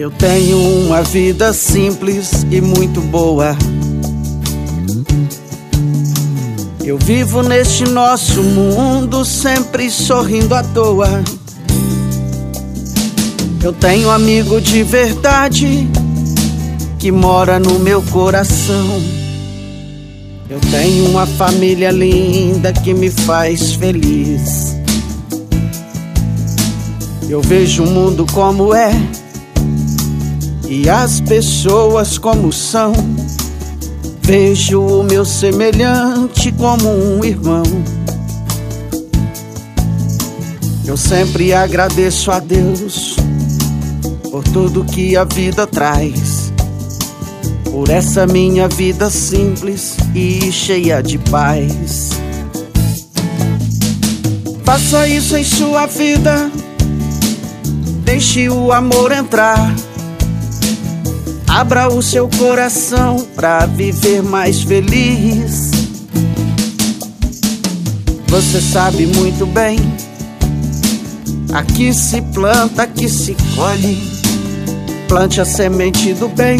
Eu tenho uma vida simples e muito boa. Eu vivo neste nosso mundo sempre sorrindo à toa. Eu tenho um amigo de verdade que mora no meu coração. Eu tenho uma família linda que me faz feliz. Eu vejo o mundo como é e as pessoas como são. Vejo o meu semelhante como um irmão. Eu sempre agradeço a Deus por tudo que a vida traz, por essa minha vida simples e cheia de paz. Faça isso em sua vida, deixe o amor entrar. Abra o seu coração pra viver mais feliz. Você sabe muito bem, aqui se planta, aqui se colhe. Plante a semente do bem,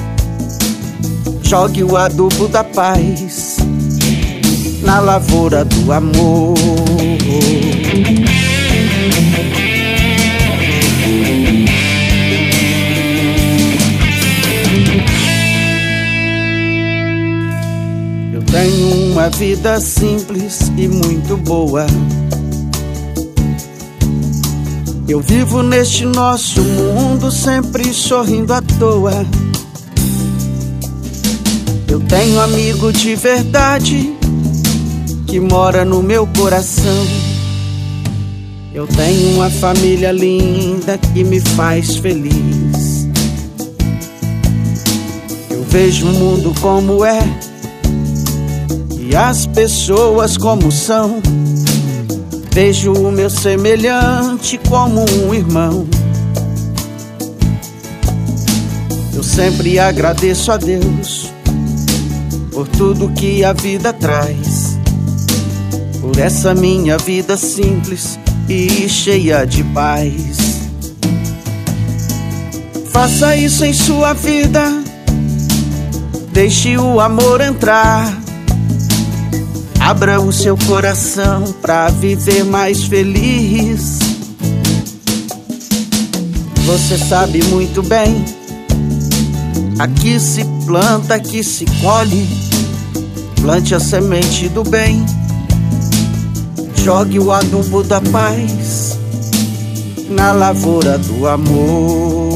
jogue o adubo da paz na lavoura do amor. Eu tenho uma vida simples e muito boa. Eu vivo neste nosso mundo sempre sorrindo à toa. Eu tenho um amigo de verdade que mora no meu coração. Eu tenho uma família linda que me faz feliz. Eu vejo o mundo como é e as pessoas como são. Vejo o meu semelhante como um irmão. Eu sempre agradeço a Deus por tudo que a vida traz, por essa minha vida simples e cheia de paz. Faça isso em sua vida, deixe o amor entrar. Abra o seu coração pra viver mais feliz. Você sabe muito bem, aqui se planta, aqui se colhe. Plante a semente do bem, jogue o adubo da paz na lavoura do amor.